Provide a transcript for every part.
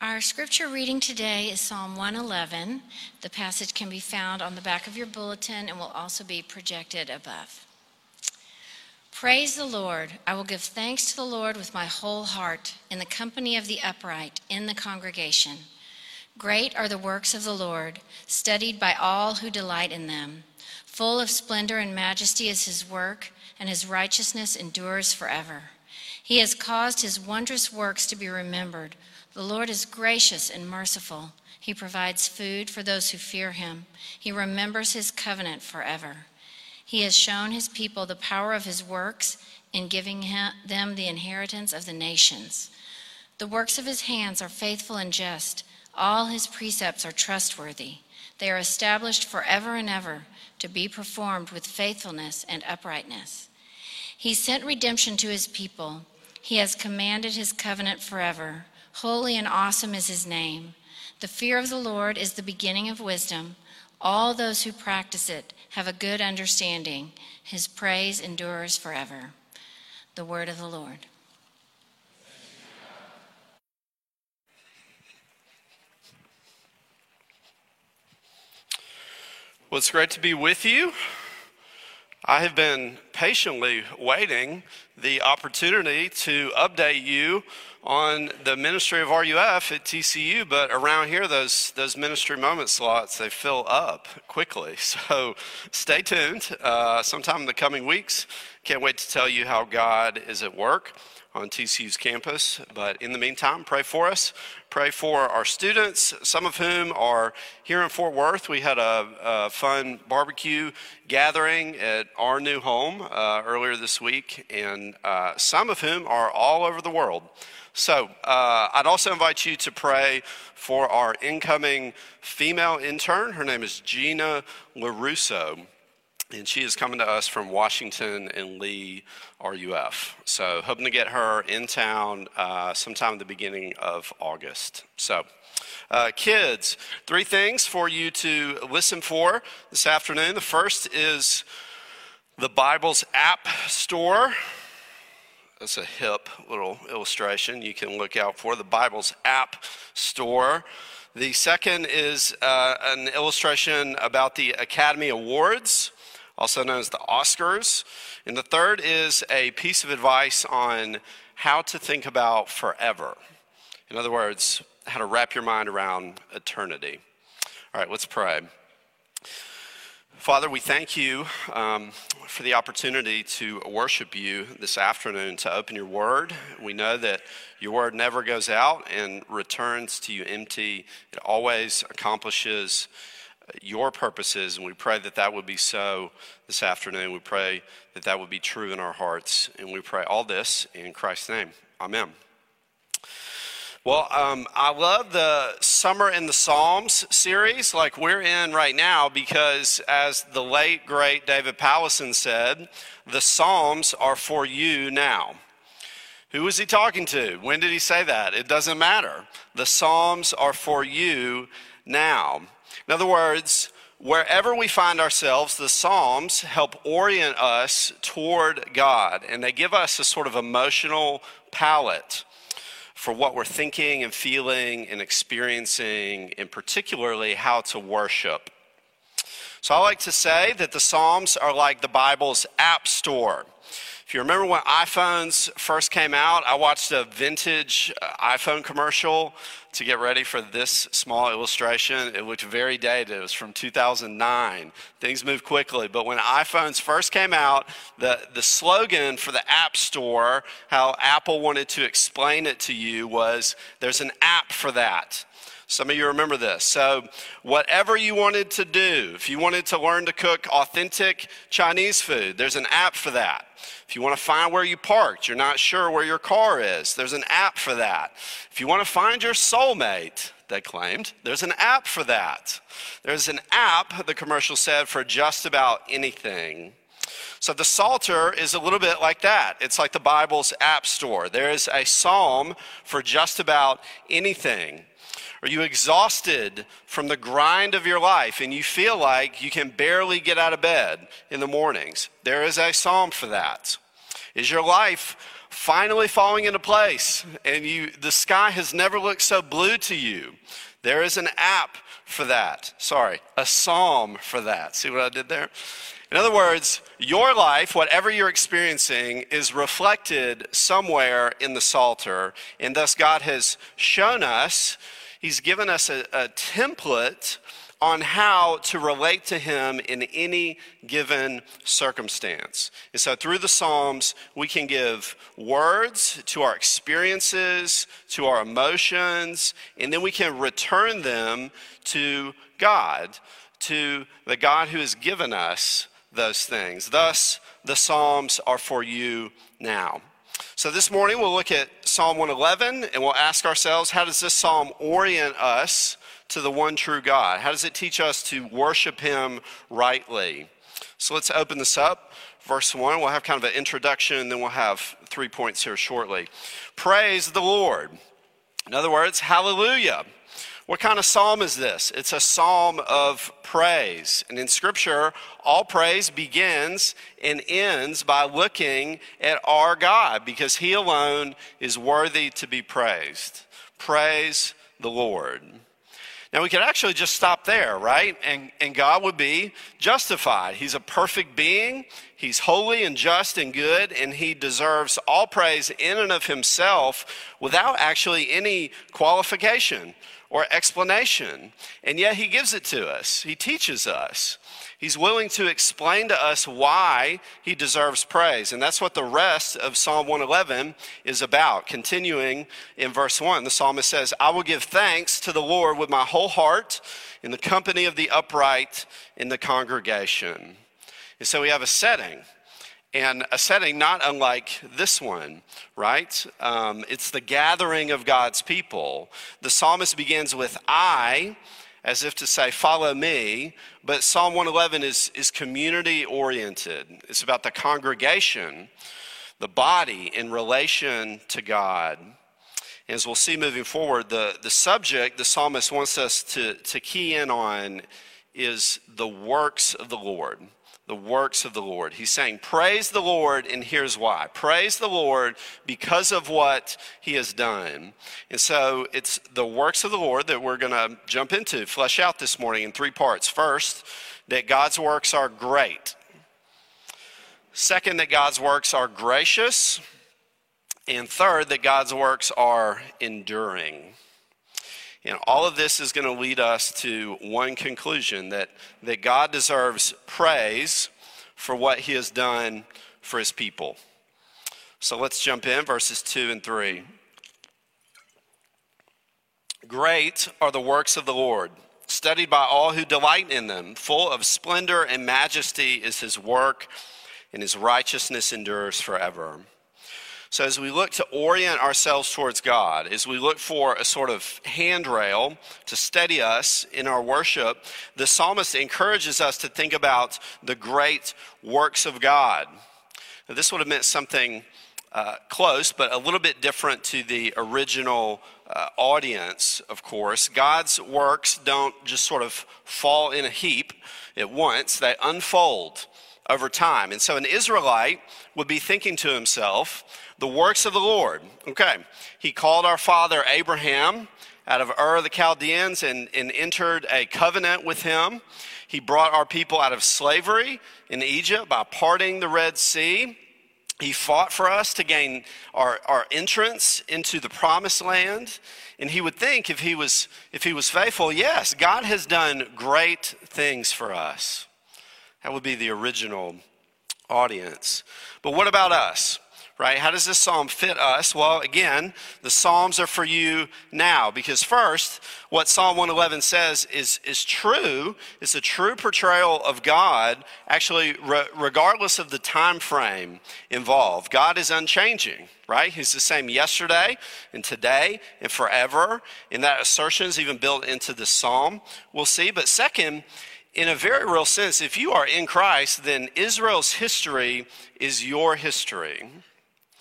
Our scripture reading today is Psalm 111. The passage can be found on the back of your bulletin and will also be projected above. Praise the Lord. I will give thanks to the Lord with my whole heart, in the company of the upright, in the congregation. Great are the works of the Lord, studied by all who delight in them. Full of splendor and majesty is his work, and his righteousness endures forever. He has caused his wondrous works to be remembered. The Lord is gracious and merciful. He provides food for those who fear him. He remembers his covenant forever. He has shown his people the power of his works in giving them the inheritance of the nations. The works of his hands are faithful and just. All his precepts are trustworthy. They are established forever and ever to be performed with faithfulness and uprightness. He sent redemption to his people. He has commanded his covenant forever. Holy and awesome is his name. The fear of the Lord is the beginning of wisdom. All those who practice it have a good understanding. His praise endures forever. The word of the Lord. Well, it's great to be with you. I have been patiently waiting the opportunity to update you on the ministry of RUF at TCU, but around here, those ministry moment slots, they fill up quickly. So stay tuned. Sometime in the coming weeks, can't wait to tell you how God is at work on TCU's campus. But in the meantime, pray for us. Pray for our students, some of whom are here in Fort Worth. We had a fun barbecue gathering at our new home earlier this week, and some of whom are all over the world. So I'd also invite you to pray for our incoming female intern. Her name is Gina LaRusso, and she is coming to us from Washington and Lee RUF. So hoping to get her in town sometime at the beginning of August. So kids, 3 things for you to listen for this afternoon. The first is the Bible's app store. That's a hip little illustration you can look out for, the Bible's app store. The second is an illustration about the Academy Awards, also known as the Oscars. And the third is a piece of advice on how to think about forever. In other words, how to wrap your mind around eternity. All right, let's pray. Father, we thank you for the opportunity to worship you this afternoon, to open your word. We know that your word never goes out and returns to you empty. It always accomplishes your purposes, and we pray that that would be so this afternoon. We pray that that would be true in our hearts, and we pray all this in Christ's name. Amen. Well, I love the Summer in the Psalms series like we're in right now because, as the late, great David Powlison said, the Psalms are for you now. Who was he talking to? When did he say that? It doesn't matter. The Psalms are for you now. In other words, wherever we find ourselves, the Psalms help orient us toward God, and they give us a sort of emotional palette for what we're thinking and feeling and experiencing, and particularly how to worship. So I like to say that the Psalms are like the Bible's app store. If you remember when iPhones first came out, I watched a vintage iPhone commercial to get ready for this small illustration. It looked very dated. It was from 2009. Things move quickly. But when iPhones first came out, the slogan for the App Store, how Apple wanted to explain it to you, was there's an app for that. Some of you remember this. So whatever you wanted to do, if you wanted to learn to cook authentic Chinese food, there's an app for that. If you want to find where you parked, you're not sure where your car is, there's an app for that. If you want to find your soulmate, they claimed, there's an app for that. There's an app, the commercial said, for just about anything. So the Psalter is a little bit like that. It's like the Bible's app store. There is a psalm for just about anything. Are you exhausted from the grind of your life and you feel like you can barely get out of bed in the mornings? There is a psalm for that. Is your life finally falling into place, and the sky has never looked so blue to you. There is an app for that. A psalm for that. See what I did there? In other words, your life, whatever you're experiencing, is reflected somewhere in the Psalter, and thus God has shown us, he's given us a template on how to relate to him in any given circumstance. And so through the Psalms, we can give words to our experiences, to our emotions, and then we can return them to God, to the God who has given us those things. Thus, the Psalms are for you now. So this morning, we'll look at Psalm 111, and we'll ask ourselves, how does this psalm orient us to the one true God? How does it teach us to worship him rightly? So let's open this up. Verse 1, we'll have kind of an introduction, and then we'll have 3 points here shortly. Praise the Lord. In other words, hallelujah. What kind of psalm is this? It's a psalm of praise. And in Scripture, all praise begins and ends by looking at our God, because he alone is worthy to be praised. Praise the Lord. Now, we could actually just stop there, right? And God would be justified. He's a perfect being. He's holy and just and good, and he deserves all praise in and of himself without actually any qualification or explanation. And yet he gives it to us. He teaches us. He's willing to explain to us why he deserves praise. And that's what the rest of Psalm 111 is about. Continuing in verse 1, the psalmist says, I will give thanks to the Lord with my whole heart in the company of the upright in the congregation. And so we have a setting, and a setting not unlike this one, right? It's the gathering of God's people. The psalmist begins with I, as if to say, follow me. But Psalm 111 is community-oriented. It's about the congregation, the body in relation to God. And as we'll see moving forward, the subject the psalmist wants us to key in on is the works of the Lord. The works of the Lord. He's saying, praise the Lord, and here's why. Praise the Lord because of what he has done. And so it's the works of the Lord that we're going to jump into, flesh out this morning in 3 parts. First, that God's works are great. Second, that God's works are gracious. And third, that God's works are enduring. And all of this is going to lead us to one conclusion, that God deserves praise for what he has done for his people. So let's jump in, verses 2 and 3. Great are the works of the Lord, studied by all who delight in them. Full of splendor and majesty is his work, and his righteousness endures forever. So as we look to orient ourselves towards God, as we look for a sort of handrail to steady us in our worship, the psalmist encourages us to think about the great works of God. Now, this would have meant something close, but a little bit different to the original audience, of course. God's works don't just sort of fall in a heap at once. They unfold over time. And so an Israelite would be thinking to himself, the works of the Lord. Okay, he called our father Abraham out of Ur of the Chaldeans and entered a covenant with him. He brought our people out of slavery in Egypt by parting the Red Sea. He fought for us to gain our entrance into the promised land. And he would think if he was faithful, yes, God has done great things for us. That would be the original audience. But what about us? Right? How does this psalm fit us? Well, again, the psalms are for you now, because first, what Psalm 111 says is true. It's a true portrayal of God, actually, regardless of the time frame involved. God is unchanging, right? He's the same yesterday and today and forever. And that assertion is even built into the psalm, we'll see. But second, in a very real sense, if you are in Christ, then Israel's history is your history.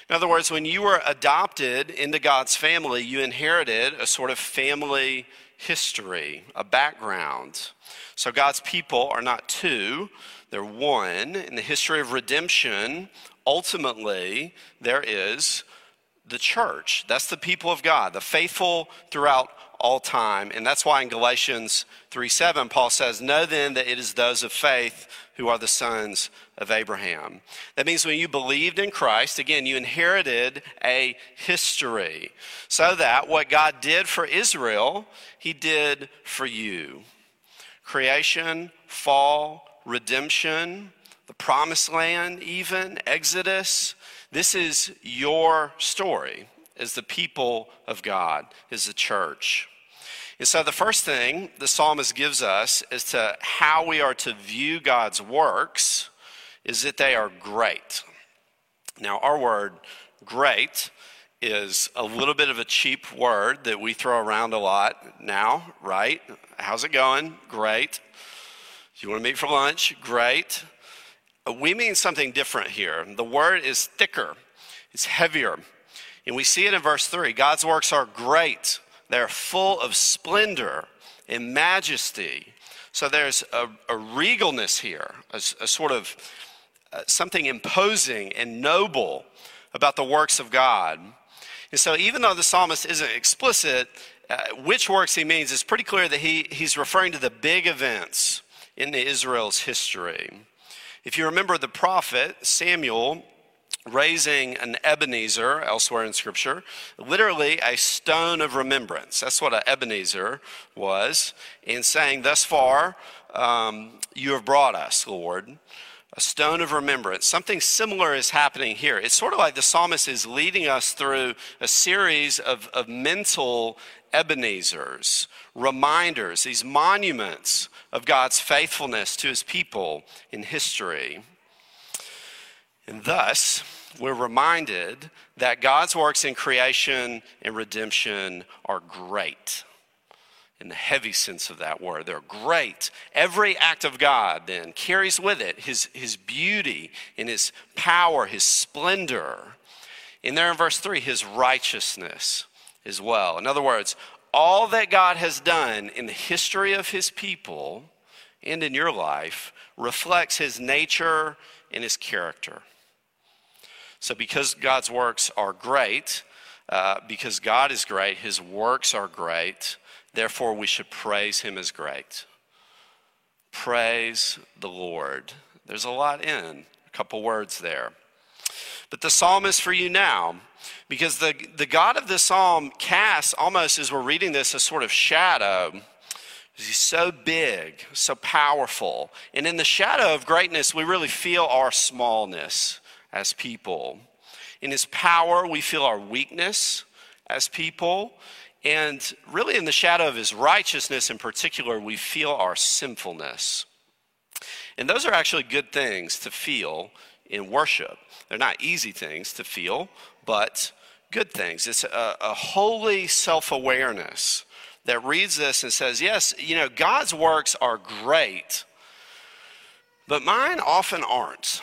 In other words, when you were adopted into God's family, you inherited a sort of family history, a background. So God's people are not two, they're one. In the history of redemption, ultimately, there is the church. That's the people of God, the faithful throughout all time. And that's why in Galatians 3:7, Paul says, "Know then that it is those of faith who are the sons of Abraham." That means when you believed in Christ, again, you inherited a history, so that what God did for Israel, he did for you. Creation, fall, redemption, the promised land even, Exodus. This is your story as the people of God, as the church. And so the first thing the psalmist gives us as to how we are to view God's works is that they are great. Now, our word great is a little bit of a cheap word that we throw around a lot now, right? How's it going? Great. You want to meet for lunch? Great. We mean something different here. The word is thicker. It's heavier. And we see it in verse 3. God's works are great. They're full of splendor and majesty. So there's a regalness here, a sort of something imposing and noble about the works of God. And so even though the psalmist isn't explicit which works he means, it's pretty clear that he's referring to the big events in Israel's history. If you remember the prophet Samuel raising an Ebenezer elsewhere in Scripture, literally a stone of remembrance. That's what an Ebenezer was, and saying, "Thus far you have brought us, Lord." A stone of remembrance. Something similar is happening here. It's sort of like the psalmist is leading us through a series of mental Ebenezers, reminders, these monuments of God's faithfulness to his people in history. And thus, we're reminded that God's works in creation and redemption are great. In the heavy sense of that word, they're great. Every act of God then carries with it his beauty and his power, his splendor. And there in verse 3, his righteousness as well. In other words, all that God has done in the history of his people and in your life reflects his nature and his character. So because God's works are great, because God is great, his works are great, therefore we should praise him as great. Praise the Lord. There's a lot in a couple words there. But the psalm is for you now, because the God of this psalm casts, almost as we're reading this, a sort of shadow. He's so big, so powerful. And in the shadow of greatness, we really feel our smallness as people. In his power, we feel our weakness as people. And really in the shadow of his righteousness in particular, we feel our sinfulness. And those are actually good things to feel in worship. They're not easy things to feel, but good things. It's a holy self-awareness that reads this and says, yes, God's works are great, but mine often aren't.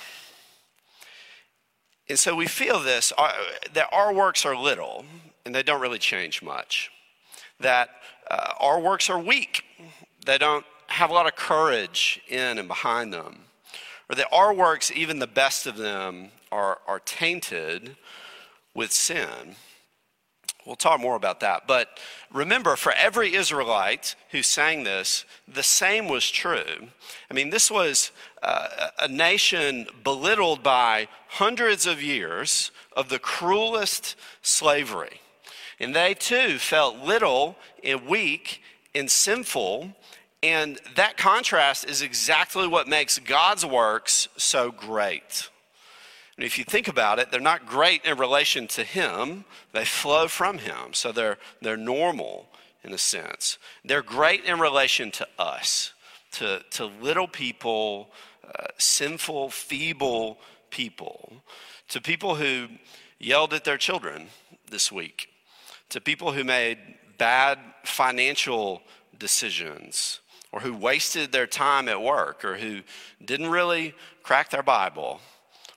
And so we feel this, that our works are little, and they don't really change much. That our works are weak. They don't have a lot of courage in and behind them. Or that our works, even the best of them, are tainted with sin. We'll talk more about that. But remember, for every Israelite who sang this, the same was true. I mean, this was a nation belittled by hundreds of years of the cruelest slavery. And they too felt little and weak and sinful. And that contrast is exactly what makes God's works so great. And if you think about it, they're not great in relation to him. They flow from him. So they're normal in a sense. They're great in relation to us, to little people, sinful, feeble people, to people who yelled at their children this week, to people who made bad financial decisions, or who wasted their time at work, or who didn't really crack their Bible,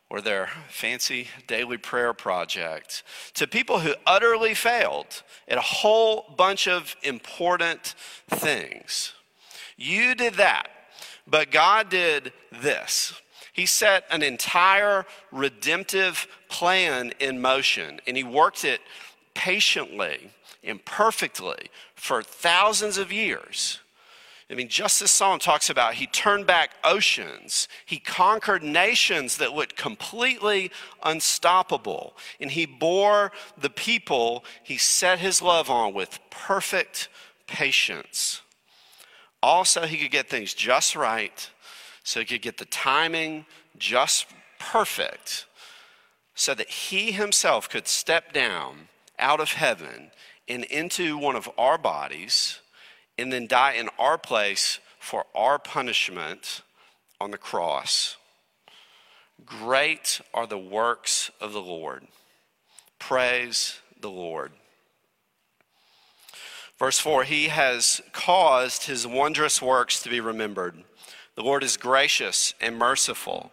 or their fancy daily prayer project, to people who utterly failed at a whole bunch of important things. You did that, but God did this. He set an entire redemptive plan in motion, and he worked it patiently and perfectly for thousands of years. I mean, just this psalm talks about he turned back oceans. He conquered nations that looked completely unstoppable. And he bore the people he set his love on with perfect patience. Also, he could get things just right, so he could get the timing just perfect, so that he himself could step down out of heaven and into one of our bodies and then die in our place for our punishment on the cross. Great are the works of the Lord. Praise the Lord. Verse 4, he has caused his wondrous works to be remembered. The Lord is gracious and merciful.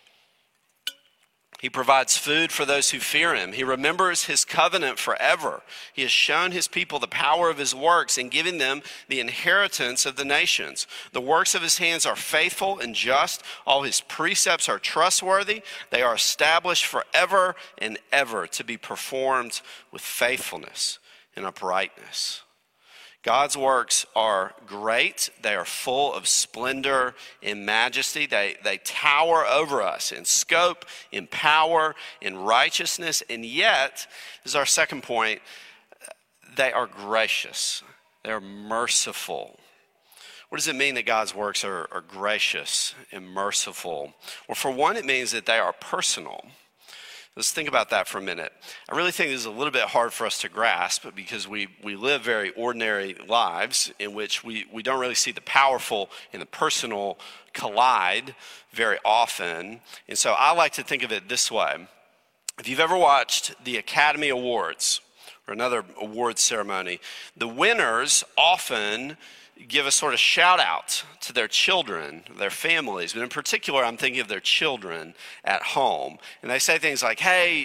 He provides food for those who fear him. He remembers his covenant forever. He has shown his people the power of his works and given them the inheritance of the nations. The works of his hands are faithful and just. All his precepts are trustworthy. They are established forever and ever to be performed with faithfulness and uprightness. God's works are great. They are full of splendor and majesty. They tower over us in scope, in power, in righteousness. And yet, this is our second point, they are gracious. They're merciful. What does it mean that God's works are gracious and merciful? Well, for one, it means that they are personal. Let's think about that for a minute. I really think this is a little bit hard for us to grasp because we live very ordinary lives in which we don't really see the powerful and the personal collide very often. And so I like to think of it this way. If you've ever watched the Academy Awards or another awards ceremony, the winners often give a sort of shout out to their children, their families, but in particular, I'm thinking of their children at home. And they say things like, hey,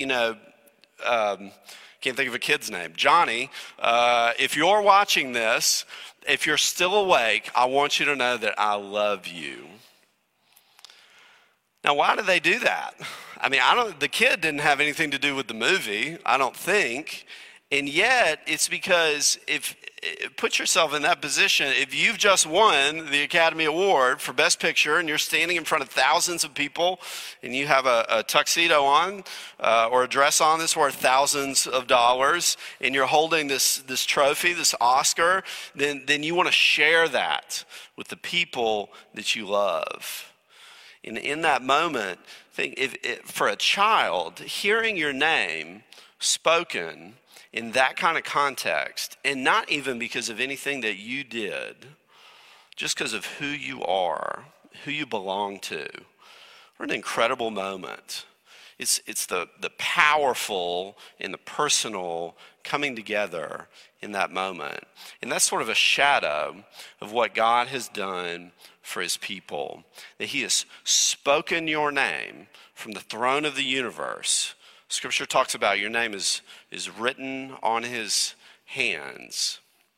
can't think of a kid's name, Johnny, if you're watching this, if you're still awake, I want you to know that I love you. Now, why do they do that? I mean, the kid didn't have anything to do with the movie, I don't think. And yet, it's because put yourself in that position. If you've just won the Academy Award for Best Picture and you're standing in front of thousands of people and you have a tuxedo on or a dress on that's worth thousands of dollars and you're holding this trophy, this Oscar, then you want to share that with the people that you love. And in that moment, for a child, hearing your name spoken in that kind of context, and not even because of anything that you did, just because of who you are, who you belong to, what an incredible moment. It's the powerful and the personal coming together in that moment. And that's sort of a shadow of what God has done for his people, that he has spoken your name from the throne of the universe. Scripture talks about your name is written on his hands.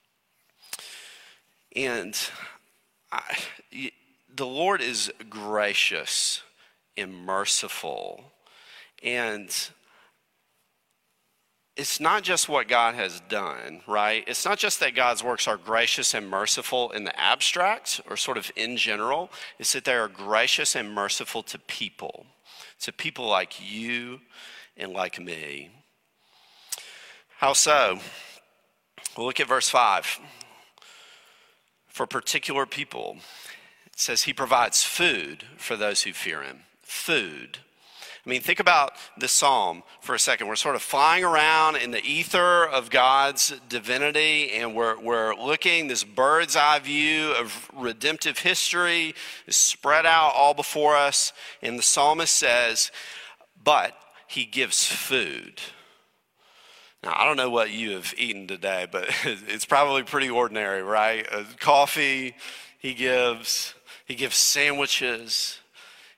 And the Lord is gracious and merciful. And it's not just what God has done, right? It's not just that God's works are gracious and merciful in the abstract or sort of in general. It's that they are gracious and merciful to people like you and like me. How so? We'll look at verse 5. For particular people, it says he provides food for those who fear him. Food. I mean, think about this psalm for a second. We're sort of flying around in the ether of God's divinity, and we're looking, this bird's eye view of redemptive history is spread out all before us. And the psalmist says, but he gives food. Now, I don't know what you have eaten today, but it's probably pretty ordinary, right? Coffee, he gives sandwiches,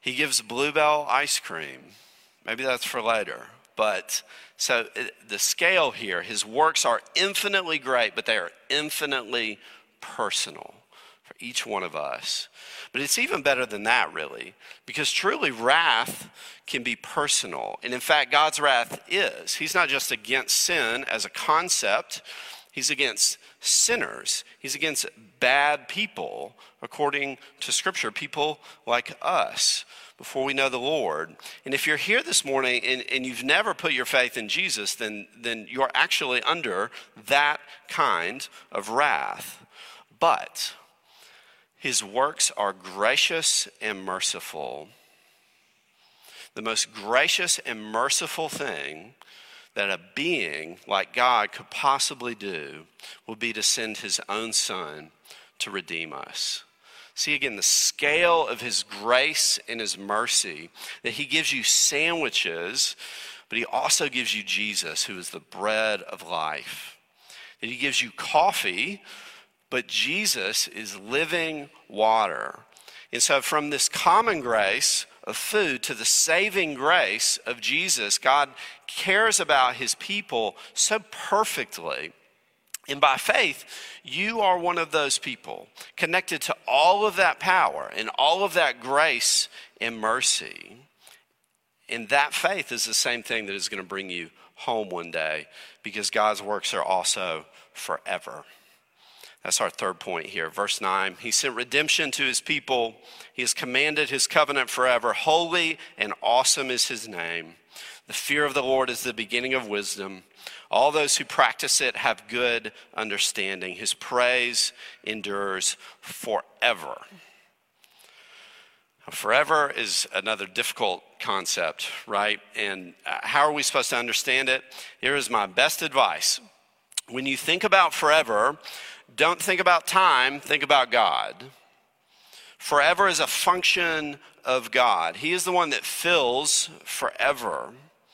He gives Bluebell ice cream. Maybe that's for later. But so the scale here, his works are infinitely great, but they are infinitely personal for each one of us. But it's even better than that, really, because truly wrath can be personal. And in fact, God's wrath is. He's not just against sin as a concept. He's against sinners. He's against bad people, according to Scripture, people like us before we know the Lord. And if you're here this morning and you've never put your faith in Jesus, then you're actually under that kind of wrath. But his works are gracious and merciful. The most gracious and merciful thing that a being like God could possibly do will be to send his own son to redeem us. See again the scale of his grace and his mercy, that he gives you sandwiches, but he also gives you Jesus, who is the bread of life. That he gives you coffee, but Jesus is living water. And so from this common grace of food to the saving grace of Jesus, God cares about his people so perfectly. And by faith, you are one of those people connected to all of that power and all of that grace and mercy. And that faith is the same thing that is going to bring you home one day, because God's works are also forever. That's our third point here. Verse 9, he sent redemption to his people. He has commanded his covenant forever. Holy and awesome is his name. The fear of the Lord is the beginning of wisdom. All those who practice it have good understanding. His praise endures forever. Forever is another difficult concept, right? And how are we supposed to understand it? Here is my best advice. When you think about forever, don't think about time, think about God. Forever is a function of God. He is the one that fills forever.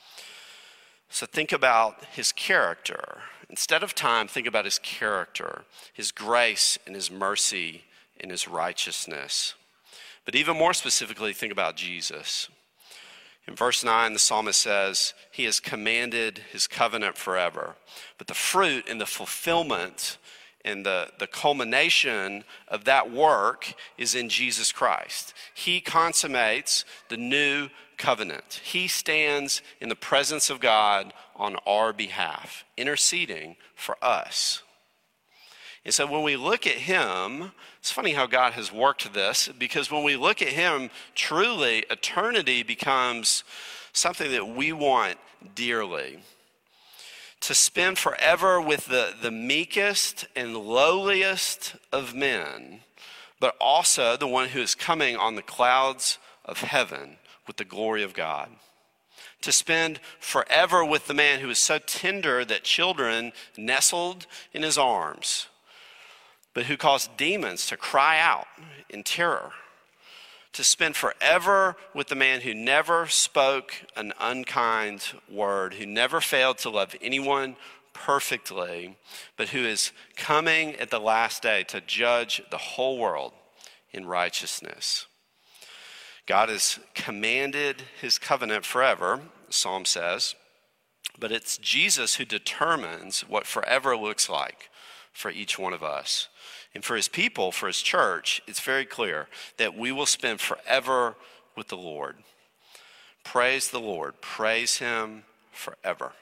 So think about his character. Instead of time, think about his character, his grace and his mercy and his righteousness. But even more specifically, think about Jesus. In verse 9, the psalmist says, he has commanded his covenant forever. But the fruit and the fulfillment and the culmination of that work is in Jesus Christ. He consummates the new covenant. He stands in the presence of God on our behalf, interceding for us. And so when we look at him, it's funny how God has worked this, because when we look at him, truly eternity becomes something that we want dearly. To spend forever with the meekest and lowliest of men, but also the one who is coming on the clouds of heaven with the glory of God. To spend forever with the man who is so tender that children nestled in his arms, but who caused demons to cry out in terror. To spend forever with the man who never spoke an unkind word, who never failed to love anyone perfectly, but who is coming at the last day to judge the whole world in righteousness. God has commanded his covenant forever, the psalm says, but it's Jesus who determines what forever looks like for each one of us. And for his people, for his church, it's very clear that we will spend forever with the Lord. Praise the Lord. Praise him forever.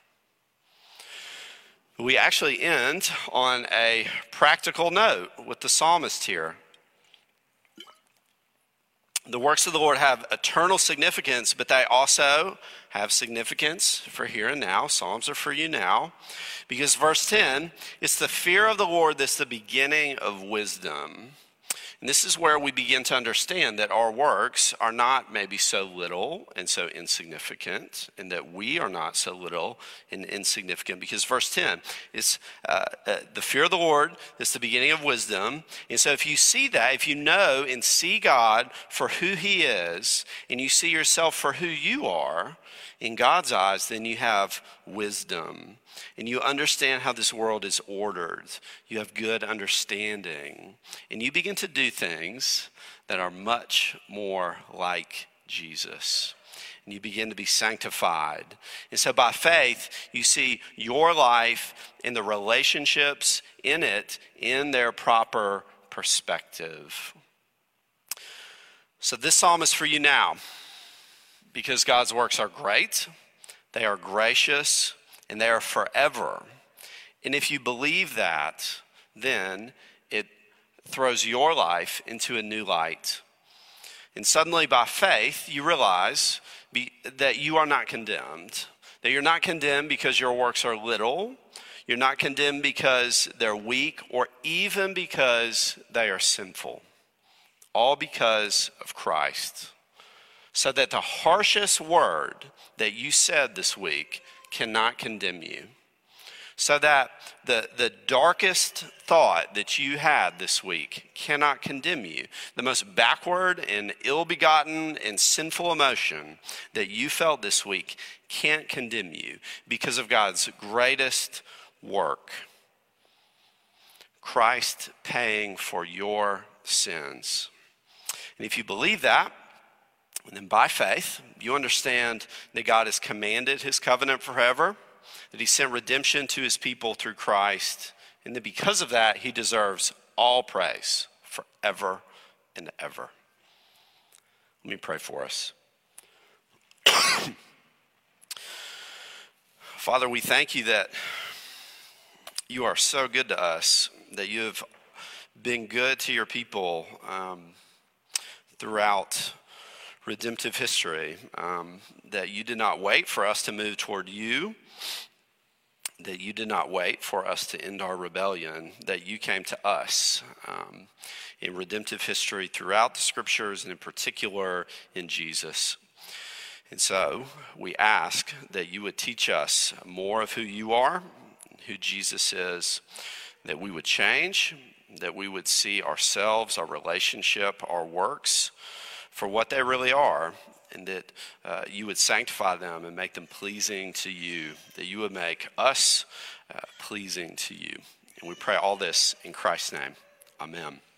We actually end on a practical note with the psalmist here. The works of the Lord have eternal significance, but they also have significance for here and now. Psalms are for you now. Because verse 10, it's the fear of the Lord that's the beginning of wisdom. And this is where we begin to understand that our works are not maybe so little and so insignificant, and that we are not so little and insignificant. Because verse 10, it's the fear of the Lord is the beginning of wisdom. And so if you see that, if you know and see God for who he is, and you see yourself for who you are, in God's eyes, then you have wisdom. And you understand how this world is ordered. You have good understanding. And you begin to do things that are much more like Jesus. And you begin to be sanctified. And so by faith, you see your life and the relationships in it in their proper perspective. So this psalm is for you now, because God's works are great, they are gracious, and they are forever. And if you believe that, then it throws your life into a new light. And suddenly by faith, you realize that you are not condemned. That you're not condemned because your works are little. You're not condemned because they're weak or even because they are sinful. All because of Christ. So that the harshest word that you said this week cannot condemn you. So that the darkest thought that you had this week cannot condemn you. The most backward and ill-begotten and sinful emotion that you felt this week can't condemn you because of God's greatest work. Christ paying for your sins. And if you believe that, and then by faith, you understand that God has commanded his covenant forever, that he sent redemption to his people through Christ, and that because of that, he deserves all praise forever and ever. Let me pray for us. Father, we thank you that you are so good to us, that you have been good to your people throughout redemptive history, that you did not wait for us to move toward you, that you did not wait for us to end our rebellion, that you came to us in redemptive history throughout the scriptures and in particular in Jesus. And so we ask that you would teach us more of who you are, who Jesus is, that we would change, that we would see ourselves, our relationship, our works for what they really are, and that you would sanctify them and make them pleasing to you, that you would make us pleasing to you. And we pray all this in Christ's name. Amen.